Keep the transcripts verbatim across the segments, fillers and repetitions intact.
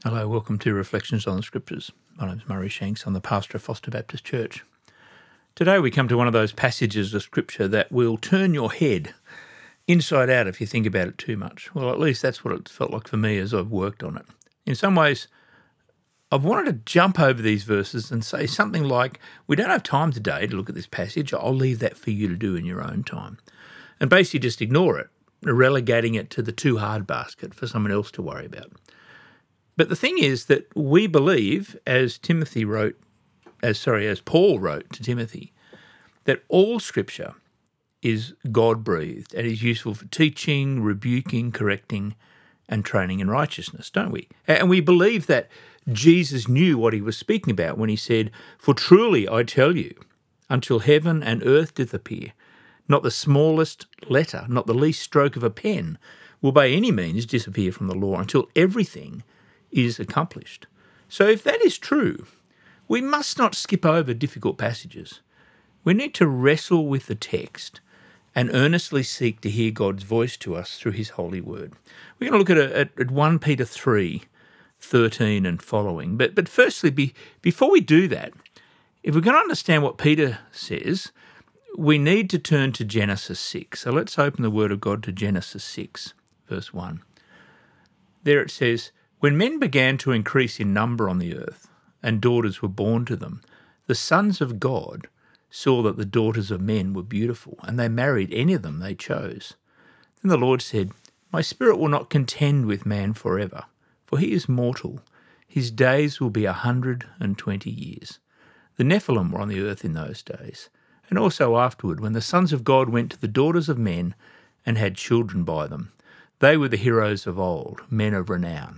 Hello, welcome to Reflections on the Scriptures. My name's Murray Shanks. I'm the pastor of Foster Baptist Church. Today we come to one of those passages of Scripture that will turn your head inside out if you think about it too much. Well, at least that's what it felt like for me as I've worked on it. In some ways, I've wanted to jump over these verses and say something like, we don't have time today to look at this passage. I'll leave that for you to do in your own time. And basically just ignore it, relegating it to the too hard basket for someone else to worry about. But the thing is that we believe, as Timothy wrote, as sorry, as Paul wrote to Timothy, that all Scripture is God-breathed and is useful for teaching, rebuking, correcting, and training in righteousness, don't we? And we believe that Jesus knew what he was speaking about when he said, "For truly I tell you, until heaven and earth disappear, not the smallest letter, not the least stroke of a pen, will by any means disappear from the law until everything is accomplished." So if that is true, we must not skip over difficult passages. We need to wrestle with the text and earnestly seek to hear God's voice to us through his holy word. We're going to look at, at, at First Peter three, thirteen and following. But, but firstly, be, before we do that, if we're going to understand what Peter says, we need to turn to Genesis six. So let's open the word of God to Genesis six, verse one. There it says, "When men began to increase in number on the earth, and daughters were born to them, the sons of God saw that the daughters of men were beautiful, and they married any of them they chose. Then the Lord said, My spirit will not contend with man forever, for he is mortal. His days will be a hundred and twenty years. The Nephilim were on the earth in those days, and also afterward, when the sons of God went to the daughters of men and had children by them. They were the heroes of old, men of renown."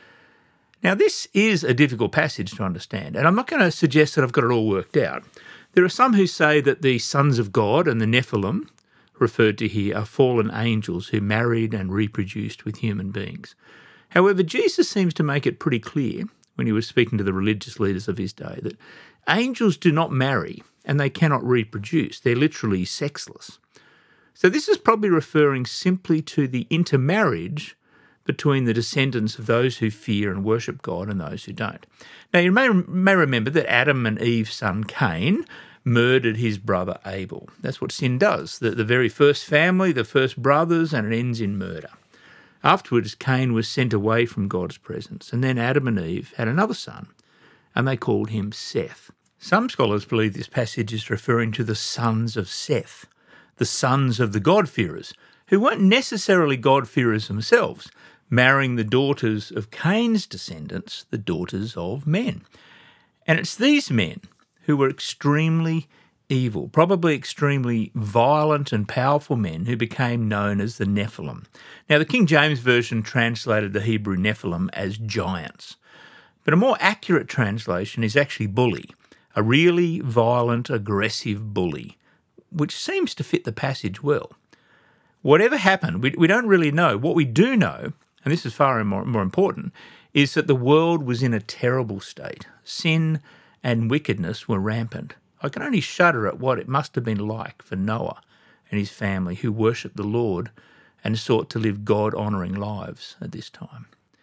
Now, this is a difficult passage to understand, and I'm not going to suggest that I've got it all worked out. There are some who say that the sons of God and the Nephilim, referred to here, are fallen angels who married and reproduced with human beings. However, Jesus seems to make it pretty clear, when he was speaking to the religious leaders of his day, that angels do not marry and they cannot reproduce. They're literally sexless. So this is probably referring simply to the intermarriage between the descendants of those who fear and worship God and those who don't. Now, you may, may remember that Adam and Eve's son Cain murdered his brother Abel. That's what sin does. The, the very first family, the first brothers, and it ends in murder. Afterwards, Cain was sent away from God's presence, and then Adam and Eve had another son, and they called him Seth. Some scholars believe this passage is referring to the sons of Seth, the sons of the God-fearers, who weren't necessarily God-fearers themselves, marrying the daughters of Cain's descendants, the daughters of men. And it's these men who were extremely evil, probably extremely violent and powerful men who became known as the Nephilim. Now, the King James Version translated the Hebrew Nephilim as giants, but a more accurate translation is actually bully, a really violent, aggressive bully, which seems to fit the passage well. Whatever happened, we, we don't really know. What we do know, and this is far more, more important, is that the world was in a terrible state. Sin and wickedness were rampant. I can only shudder at what it must have been like for Noah and his family, who worshipped the Lord and sought to live God-honouring lives at this time.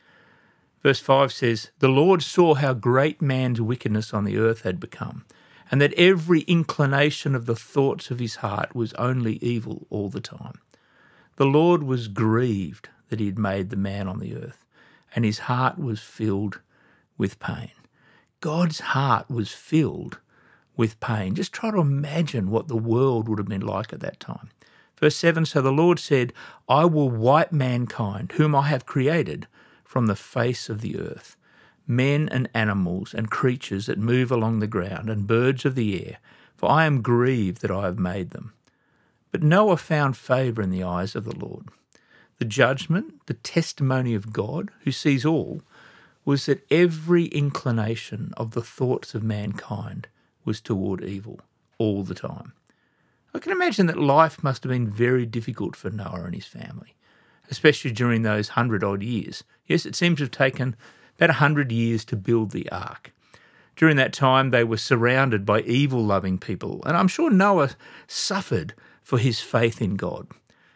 Verse five says, "The Lord saw how great man's wickedness on the earth had become, and that every inclination of the thoughts of his heart was only evil all the time. The Lord was grieved that he had made the man on the earth, and his heart was filled with pain." God's heart was filled with pain. Just try to imagine what the world would have been like at that time. Verse seven, "So the Lord said, I will wipe mankind, whom I have created, from the face of the earth, men and animals and creatures that move along the ground and birds of the air, for I am grieved that I have made them. But Noah found favour in the eyes of the Lord. The judgment, the testimony of God, who sees all, was that every inclination of the thoughts of mankind was toward evil all the time. I can imagine that life must have been very difficult for Noah and his family, especially during those hundred-odd years. Yes, it seems to have taken about a hundred years to build the ark. During that time, they were surrounded by evil-loving people, and I'm sure Noah suffered for his faith in God.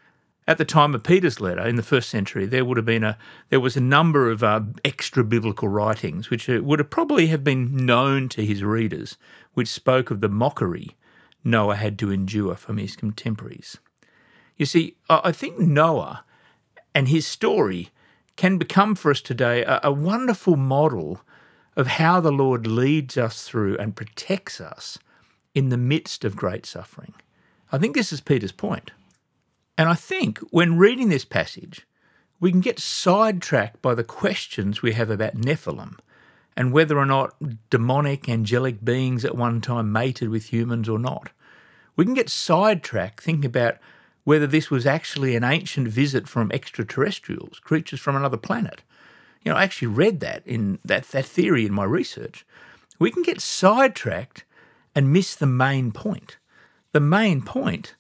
At the time of Peter's letter in the first century, there would have been a there was a number of uh, extra biblical writings which would have probably have been known to his readers, which spoke of the mockery Noah had to endure from his contemporaries. You see, I think Noah and his story can become for us today a, a wonderful model of how the Lord leads us through and protects us in the midst of great suffering. I think this is Peter's point. And I think when reading this passage, we can get sidetracked by the questions we have about Nephilim and whether or not demonic, angelic beings at one time mated with humans or not. We can get sidetracked thinking about whether this was actually an ancient visit from extraterrestrials, creatures from another planet. You know, I actually read that in that, that theory in my research. We can get sidetracked and miss the main point. The main point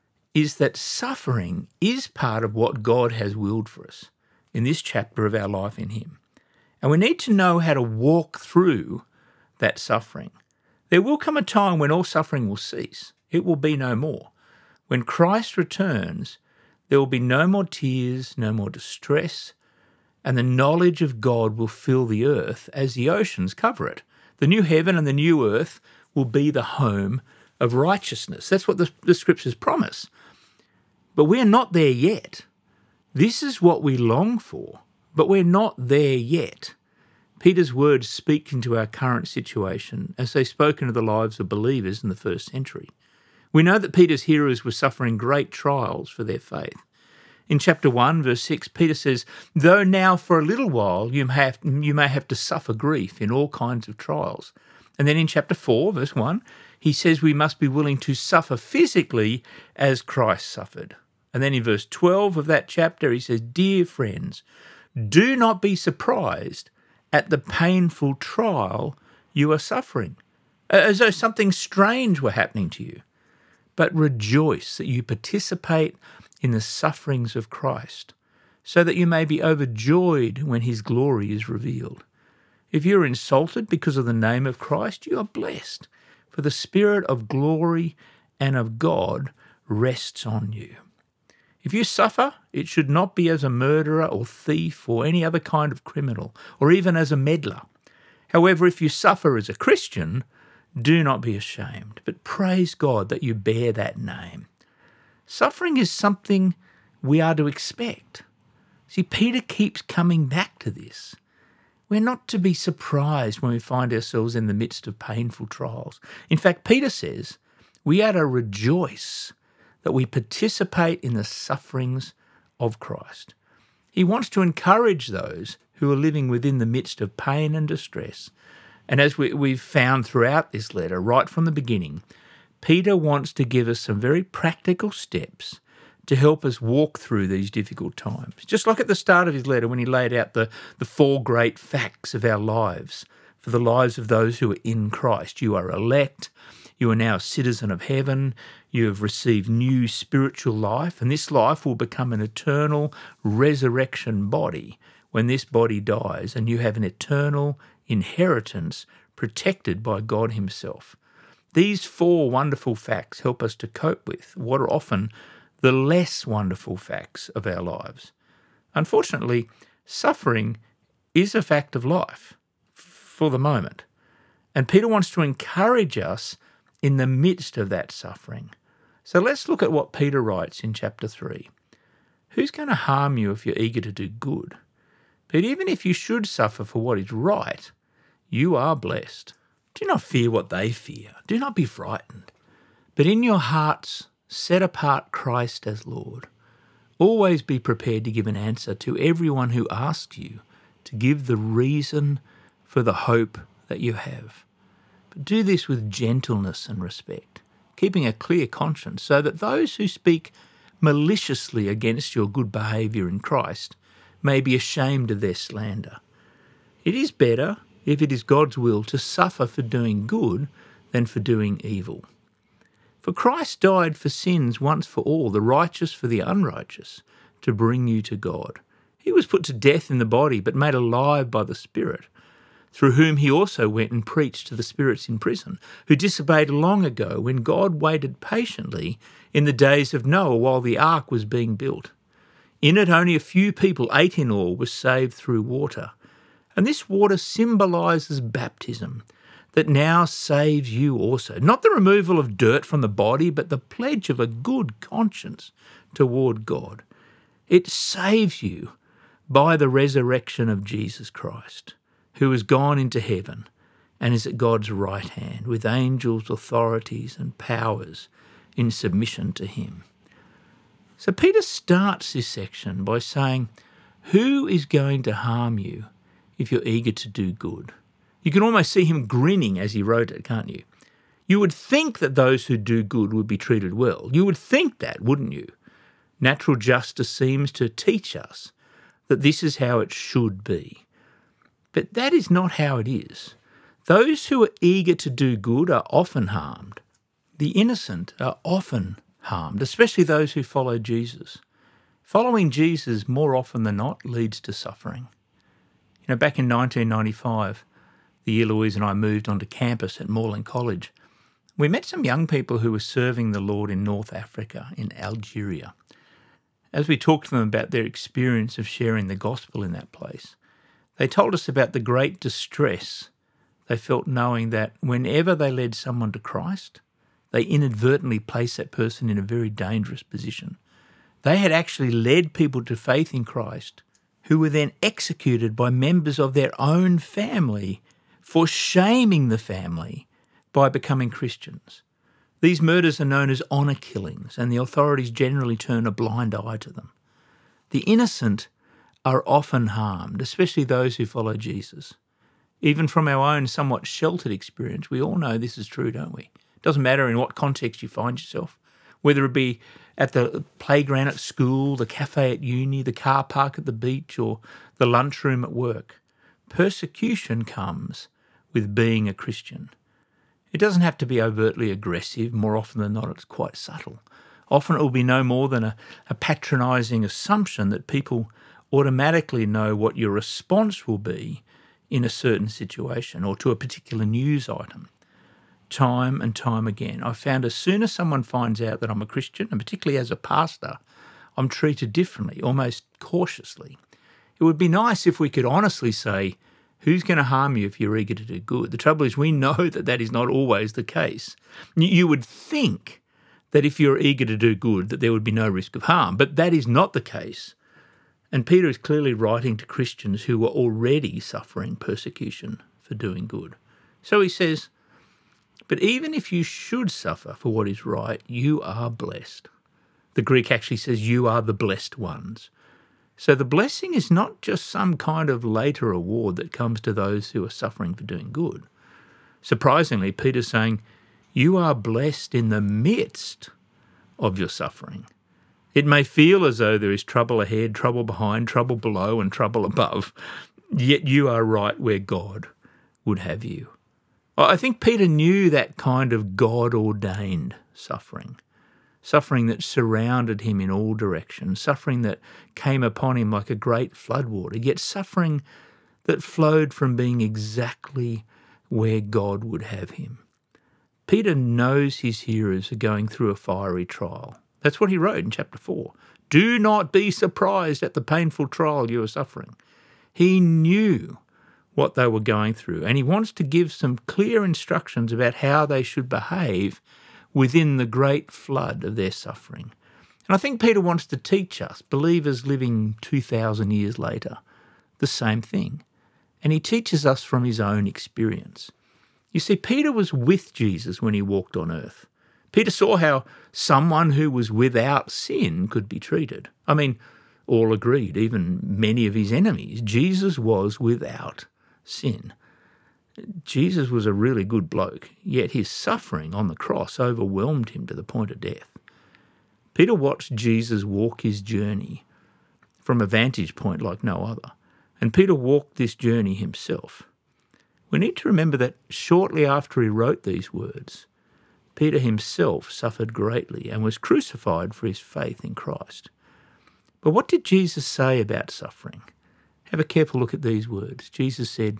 is that suffering is part of what God has willed for us in this chapter of our life in him. And we need to know how to walk through that suffering. There will come a time when all suffering will cease. It will be no more. When Christ returns, there will be no more tears, no more distress, and the knowledge of God will fill the earth as the oceans cover it. The new heaven and the new earth will be the home of righteousness. That's what the, the scriptures promise. But we're not there yet. This is what we long for, but we're not there yet. Peter's words speak into our current situation as they spoke into the lives of believers in the first century. We know that Peter's hearers were suffering great trials for their faith. In chapter one, verse six, Peter says, "Though now for a little while you may have, you may have to suffer grief in all kinds of trials." And then in chapter four, verse one, he says we must be willing to suffer physically as Christ suffered. And then in verse twelve of that chapter, he says, "Dear friends, do not be surprised at the painful trial you are suffering, as though something strange were happening to you. But rejoice that you participate in the sufferings of Christ, so that you may be overjoyed when his glory is revealed. If you are insulted because of the name of Christ, you are blessed, for the Spirit of glory and of God rests on you. If you suffer, it should not be as a murderer or thief or any other kind of criminal, or even as a meddler. However, if you suffer as a Christian, do not be ashamed, but praise God that you bear that name." Suffering is something we are to expect. See, Peter keeps coming back to this. We're not to be surprised when we find ourselves in the midst of painful trials. In fact, Peter says we are to rejoice that we participate in the sufferings of Christ. He wants to encourage those who are living within the midst of pain and distress. And as we, we've found throughout this letter, right from the beginning, Peter wants to give us some very practical steps to help us walk through these difficult times. Just like at the start of his letter when he laid out the, the four great facts of our lives, for the lives of those who are in Christ. You are elect, you are now a citizen of heaven, you have received new spiritual life, and this life will become an eternal resurrection body when this body dies, and you have an eternal inheritance protected by God himself. These four wonderful facts help us to cope with what are often the less wonderful facts of our lives. Unfortunately, suffering is a fact of life for the moment, and Peter wants to encourage us in the midst of that suffering. So let's look at what Peter writes in chapter three. Who's going to harm you if you're eager to do good? But even if you should suffer for what is right, you are blessed. Do not fear what they fear. Do not be frightened. But in your hearts, set apart Christ as Lord. Always be prepared to give an answer to everyone who asks you to give the reason for the hope that you have. But do this with gentleness and respect, keeping a clear conscience, so that those who speak maliciously against your good behaviour in Christ may be ashamed of their slander. It is better, if it is God's will, to suffer for doing good than for doing evil. For Christ died for sins once for all, the righteous for the unrighteous, to bring you to God. He was put to death in the body, but made alive by the Spirit, through whom he also went and preached to the spirits in prison, who disobeyed long ago when God waited patiently in the days of Noah while the ark was being built. In it, only a few people, eight in all, were saved through water. And this water symbolises baptism, that now saves you also. Not the removal of dirt from the body, but the pledge of a good conscience toward God. It saves you by the resurrection of Jesus Christ, who has gone into heaven and is at God's right hand with angels, authorities and powers in submission to him. So Peter starts this section by saying, who is going to harm you if you're eager to do good? You can almost see him grinning as he wrote it, can't you? You would think that those who do good would be treated well. You would think that, wouldn't you? Natural justice seems to teach us that this is how it should be. But that is not how it is. Those who are eager to do good are often harmed. The innocent are often harmed, especially those who follow Jesus. Following Jesus more often than not leads to suffering. You know, back in nineteen ninety-five, the year Louise and I moved onto campus at Moreland College, we met some young people who were serving the Lord in North Africa, in Algeria. As we talked to them about their experience of sharing the gospel in that place, they told us about the great distress they felt knowing that whenever they led someone to Christ, they inadvertently placed that person in a very dangerous position. They had actually led people to faith in Christ who were then executed by members of their own family for shaming the family by becoming Christians. These murders are known as honour killings, and the authorities generally turn a blind eye to them. The innocent are often harmed, especially those who follow Jesus. Even from our own somewhat sheltered experience, we all know this is true, don't we? It doesn't matter in what context you find yourself, whether it be at the playground at school, the cafe at uni, the car park at the beach, or the lunchroom at work. Persecution comes with being a Christian. It doesn't have to be overtly aggressive. More often than not, it's quite subtle. Often it will be no more than a, a patronising assumption that people automatically know what your response will be in a certain situation or to a particular news item. Time and time again, I've found as soon as someone finds out that I'm a Christian, and particularly as a pastor, I'm treated differently, almost cautiously. It would be nice if we could honestly say, who's going to harm you if you're eager to do good? The trouble is we know that that is not always the case. You would think that if you're eager to do good, that there would be no risk of harm, but that is not the case. And Peter is clearly writing to Christians who were already suffering persecution for doing good. So he says, but even if you should suffer for what is right, you are blessed. The Greek actually says you are the blessed ones. So the blessing is not just some kind of later award that comes to those who are suffering for doing good. Surprisingly, Peter's saying, you are blessed in the midst of your suffering. It may feel as though there is trouble ahead, trouble behind, trouble below, and trouble above, yet you are right where God would have you. I think Peter knew that kind of God-ordained suffering. Suffering that surrounded him in all directions, suffering that came upon him like a great floodwater, yet suffering that flowed from being exactly where God would have him. Peter knows his hearers are going through a fiery trial. That's what he wrote in chapter four. Do not be surprised at the painful trial you are suffering. He knew what they were going through, and he wants to give some clear instructions about how they should behave within the great flood of their suffering. And I think Peter wants to teach us, believers living two thousand years later, the same thing. And he teaches us from his own experience. You see, Peter was with Jesus when he walked on earth. Peter saw how someone who was without sin could be treated. I mean, all agreed, even many of his enemies, Jesus was without sin. Jesus was a really good bloke, yet his suffering on the cross overwhelmed him to the point of death. Peter watched Jesus walk his journey from a vantage point like no other, and Peter walked this journey himself. We need to remember that shortly after he wrote these words, Peter himself suffered greatly and was crucified for his faith in Christ. But what did Jesus say about suffering? Have a careful look at these words. Jesus said,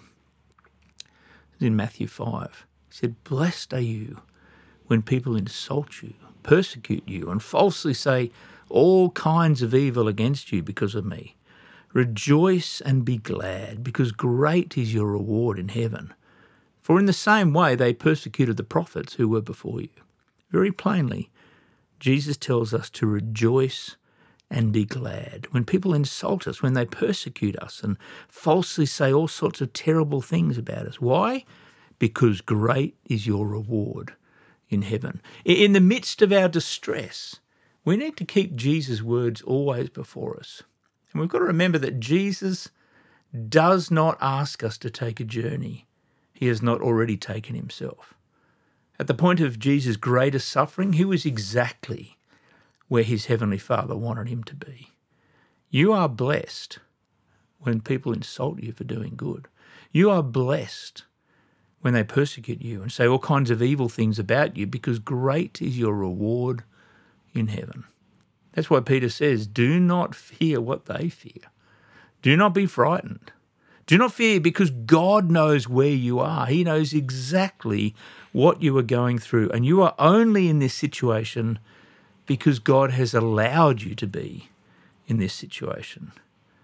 in Matthew five, he said, blessed are you when people insult you, persecute you, and falsely say all kinds of evil against you because of me. Rejoice and be glad, because great is your reward in heaven. For in the same way they persecuted the prophets who were before you. Very plainly, Jesus tells us to rejoice and be glad. When people insult us, when they persecute us and falsely say all sorts of terrible things about us. Why? Because great is your reward in heaven. In the midst of our distress, we need to keep Jesus' words always before us. And we've got to remember that Jesus does not ask us to take a journey he has not already taken himself. At the point of Jesus' greatest suffering, he was exactly where his heavenly Father wanted him to be. You are blessed when people insult you for doing good. You are blessed when they persecute you and say all kinds of evil things about you, because great is your reward in heaven. That's why Peter says, do not fear what they fear. Do not be frightened. Do not fear, because God knows where you are. He knows exactly what you are going through, and you are only in this situation because God has allowed you to be in this situation.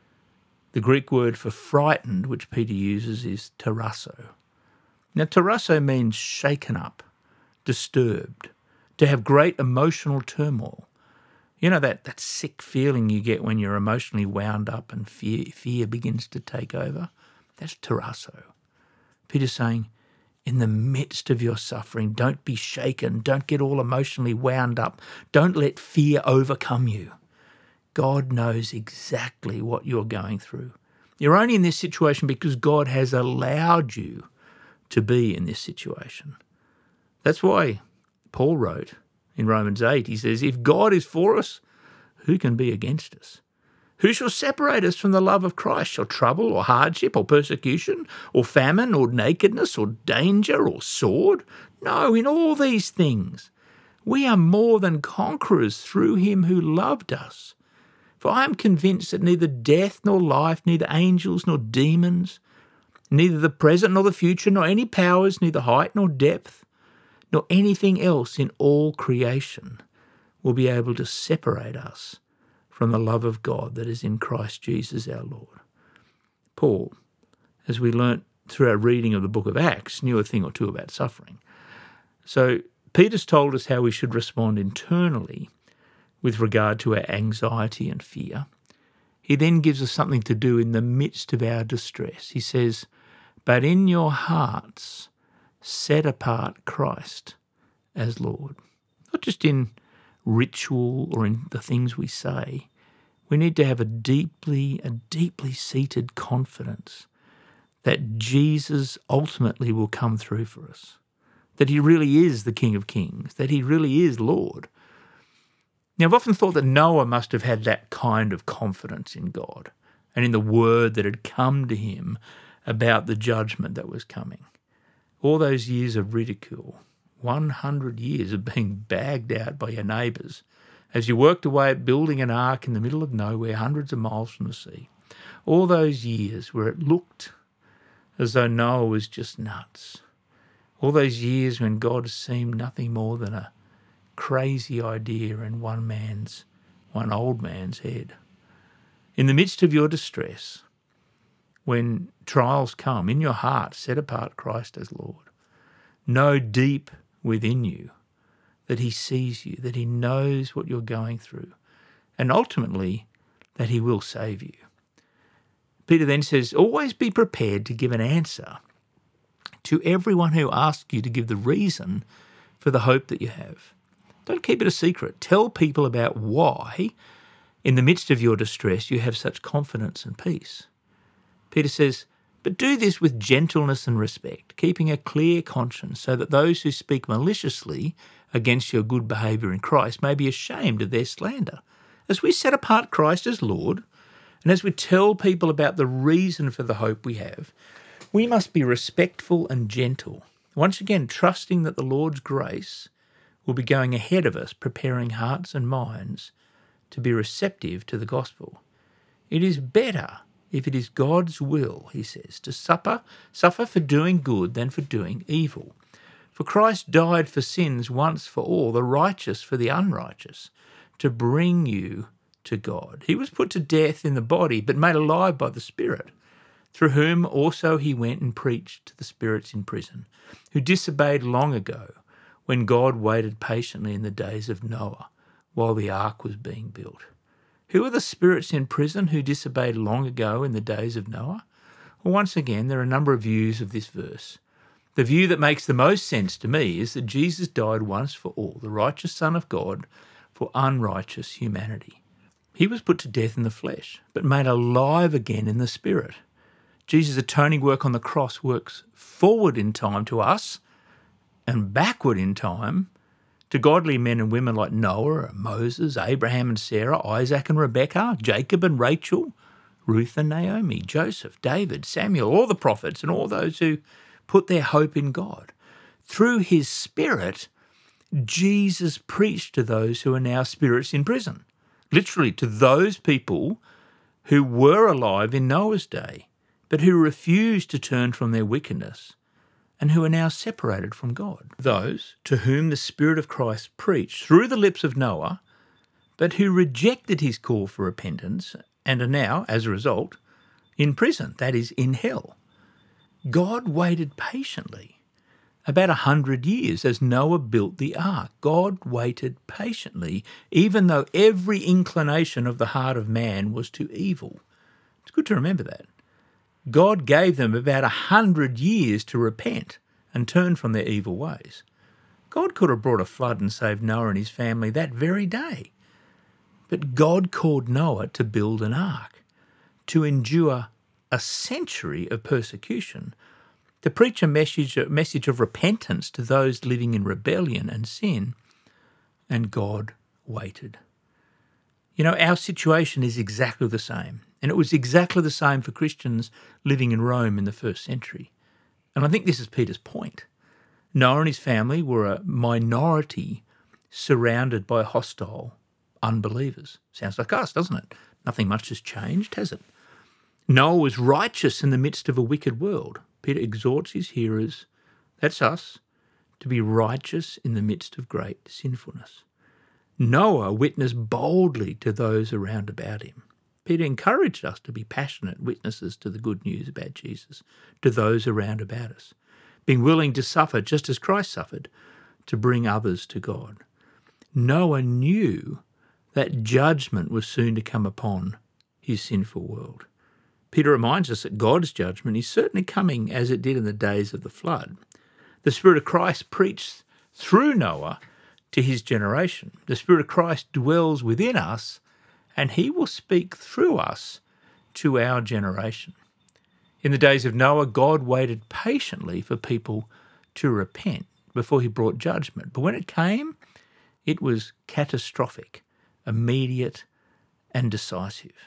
The Greek word for frightened, which Peter uses, is tarasso. Now, tarasso means shaken up, disturbed, to have great emotional turmoil. You know, that, that sick feeling you get when you're emotionally wound up and fear, fear begins to take over? That's tarasso. Peter's saying, in the midst of your suffering, don't be shaken. Don't get all emotionally wound up. Don't let fear overcome you. God knows exactly what you're going through. You're only in this situation because God has allowed you to be in this situation. That's why Paul wrote in Romans eight, he says, if God is for us, who can be against us? Who shall separate us from the love of Christ? Shall trouble or hardship or persecution or famine or nakedness or danger or sword? No, in all these things we are more than conquerors through him who loved us. For I am convinced that neither death nor life, neither angels nor demons, neither the present nor the future, nor any powers, neither height nor depth, nor anything else in all creation will be able to separate us from the love of God that is in Christ Jesus our Lord. Paul, as we learnt through our reading of the book of Acts, knew a thing or two about suffering. So Peter's told us how we should respond internally with regard to our anxiety and fear. He then gives us something to do in the midst of our distress. He says, but in your hearts set apart Christ as Lord. Not just in ritual or in the things we say. We need to have a deeply, a deeply seated confidence that Jesus ultimately will come through for us, that he really is the King of Kings, that he really is Lord. Now, I've often thought that Noah must have had that kind of confidence in God and in the word that had come to him about the judgment that was coming. All those years of ridicule, one hundred years of being bagged out by your neighbours as you worked away at building an ark in the middle of nowhere, hundreds of miles from the sea. All those years where it looked as though Noah was just nuts. All those years when God seemed nothing more than a crazy idea in one man's, one old man's head. In the midst of your distress, when trials come, in your heart, set apart Christ as Lord. Know deep within you that he sees you, that he knows what you're going through, and ultimately that he will save you. Peter then says, always be prepared to give an answer to everyone who asks you to give the reason for the hope that you have. Don't keep it a secret. Tell people about why, in the midst of your distress, you have such confidence and peace. Peter says, but do this with gentleness and respect, keeping a clear conscience, so that those who speak maliciously against your good behaviour in Christ may be ashamed of their slander. As we set apart Christ as Lord, and as we tell people about the reason for the hope we have, we must be respectful and gentle, once again trusting that the Lord's grace will be going ahead of us, preparing hearts and minds to be receptive to the gospel. It is better, if it is God's will, he says, to suffer, suffer for doing good than for doing evil. For Christ died for sins once for all, the righteous for the unrighteous, to bring you to God. He was put to death in the body, but made alive by the Spirit, through whom also he went and preached to the spirits in prison, who disobeyed long ago, when God waited patiently in the days of Noah, while the ark was being built. Who are the spirits in prison who disobeyed long ago in the days of Noah? Well, once again, there are a number of views of this verse. The view that makes the most sense to me is that Jesus died once for all, the righteous Son of God, for unrighteous humanity. He was put to death in the flesh, but made alive again in the Spirit. Jesus' atoning work on the cross works forward in time to us and backward in time to godly men and women like Noah, Moses, Abraham and Sarah, Isaac and Rebekah, Jacob and Rachel, Ruth and Naomi, Joseph, David, Samuel, all the prophets and all those who put their hope in God. Through his Spirit, Jesus preached to those who are now spirits in prison, literally to those people who were alive in Noah's day, but who refused to turn from their wickedness and who are now separated from God. Those to whom the Spirit of Christ preached through the lips of Noah, but who rejected his call for repentance and are now, as a result, in prison, that is, in hell. God waited patiently, about a hundred years, as Noah built the ark. God waited patiently, even though every inclination of the heart of man was to evil. It's good to remember that. God gave them about a hundred years to repent and turn from their evil ways. God could have brought a flood and saved Noah and his family that very day. But God called Noah to build an ark, to endure a century of persecution, to preach a message, a message of repentance to those living in rebellion and sin, and God waited. You know, our situation is exactly the same. And it was exactly the same for Christians living in Rome in the first century. And I think this is Peter's point. Noah and his family were a minority surrounded by hostile unbelievers. Sounds like us, doesn't it? Nothing much has changed, has it? Noah was righteous in the midst of a wicked world. Peter exhorts his hearers, that's us, to be righteous in the midst of great sinfulness. Noah witnessed boldly to those around about him. Peter encouraged us to be passionate witnesses to the good news about Jesus, to those around about us, being willing to suffer just as Christ suffered to bring others to God. Noah knew that judgment was soon to come upon his sinful world. Peter reminds us that God's judgment is certainly coming as it did in the days of the flood. The Spirit of Christ preached through Noah to his generation. The Spirit of Christ dwells within us, and he will speak through us to our generation. In the days of Noah, God waited patiently for people to repent before he brought judgment. But when it came, it was catastrophic, immediate, and decisive.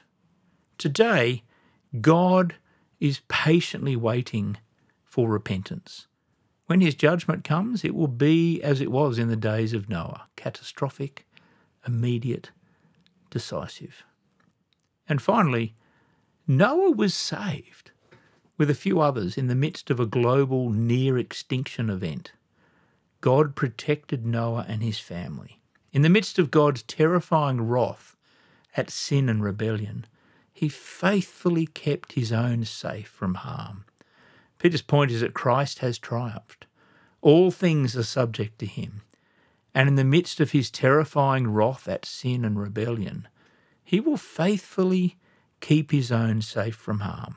Today, God is patiently waiting for repentance. When his judgment comes, it will be as it was in the days of Noah, catastrophic, immediate, decisive. And finally, Noah was saved with a few others in the midst of a global near extinction event. God protected Noah and his family. In the midst of God's terrifying wrath at sin and rebellion, he faithfully kept his own safe from harm. Peter's point is that Christ has triumphed. All things are subject to him. And in the midst of his terrifying wrath at sin and rebellion, he will faithfully keep his own safe from harm.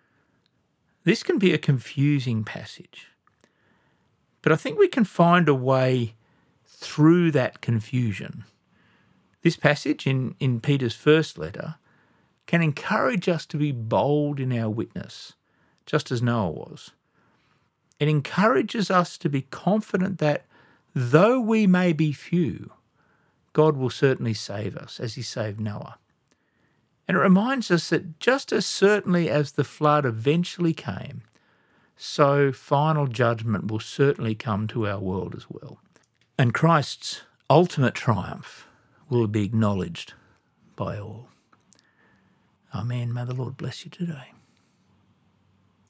This can be a confusing passage, but I think we can find a way through that confusion. This passage in, in Peter's first letter can encourage us to be bold in our witness, just as Noah was. It encourages us to be confident that though we may be few, God will certainly save us as he saved Noah. And it reminds us that just as certainly as the flood eventually came, so final judgment will certainly come to our world as well. And Christ's ultimate triumph will be acknowledged by all. Amen. May the Lord bless you today.